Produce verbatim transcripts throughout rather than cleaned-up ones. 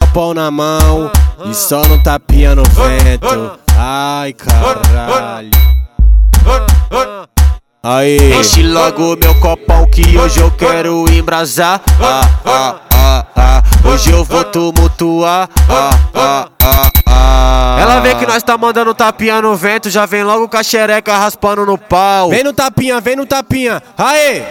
copão na mão e só no tapinha no vento. Ai, caralho. Aí. Enche logo meu copão que hoje eu quero embrasar. Ah, ah, ah, ah. Hoje eu vou tumultuar. Ah, ah, ah, ah. Ela vê que nós tá mandando tapinha no vento, já vem logo com a xereca raspando no pau. Vem no tapinha, vem no tapinha. Aê!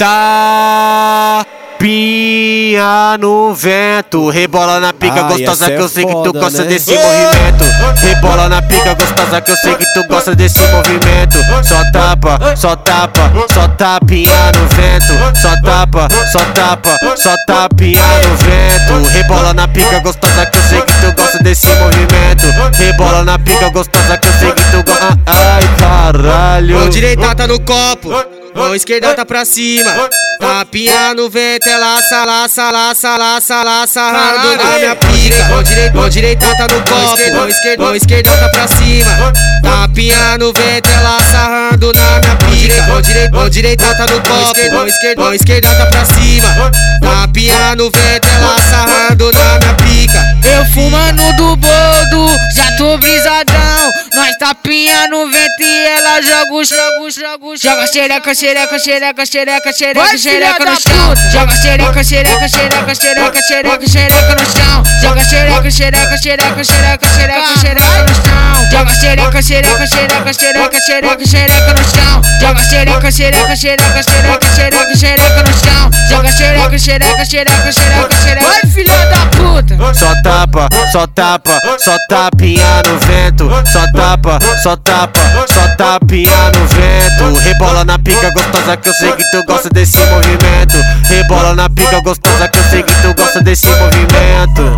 Tapinha no vento, rebola na pica Ah, gostosa essa é que eu sei que tu foda, gosta né? desse movimento. Rebola na pica gostosa que eu sei que tu gosta desse movimento. Só tapa, só tapa, só tapinha no vento. Só tapa, só tapa, só tapinha no vento. Rebola na pica gostosa que eu sei que tu gosta desse movimento. Rebola na pica gostosa que eu sei que tu gosta. Ai, caralho. Mão direita tá no copo, mão esquerda tá pra cima. Tapinha no vento, ela laça, laça, laça, laça, laça, sarrando na minha pica. Mão direita, mão direita tá no copo, mão esquerda, mão esquerda tá pra cima. Tapinha no vento, ela sarrando na minha pica. Mão direita, mão direita tá no copo, mão esquerda, mão esquerda tá pra cima. Tapinha no vento, ela sarrando na minha pica. Eu fumando do boldo, já tô brisadão. Nós tapinha no vento e ela joga os, joga os, joga os. Joga xereca, xereca, xereca, xereca, xereca, xereca no chão. Joga xereca, xereca, xereca, xereca, xereca, xereca no chão. Joga xereca, xereca, xereca, xereca, xereca, xereca no chão. Joga xereca, xereca, xereca, xereca, xereca, xereca no chão. Joga xereca, xereca, xereca, xereca, xereca, xereca no chão. Joga xereca, xereca, xereca, xereca, xereca. Vai, filha da puta! Só tapa, só tapa, só tapinha no vento. Só tapa, só tapa, só tapinha no vento. Rebola na pica gostosa que eu sei que tu gosta desse movimento. Rebola na pica gostosa que eu sei que tu gosta desse movimento.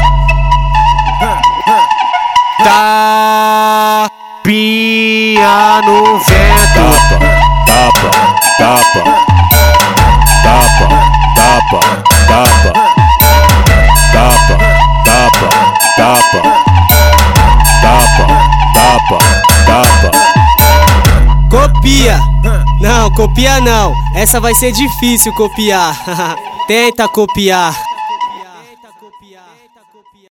Tapinha no vento. Tapa, tapa, tapa, tapa, tapa, tapa, tapa, tapa, tapa, tapa, tapa, tapa. Copia! Não, copia não. Essa vai ser difícil copiar. Tenta copiar.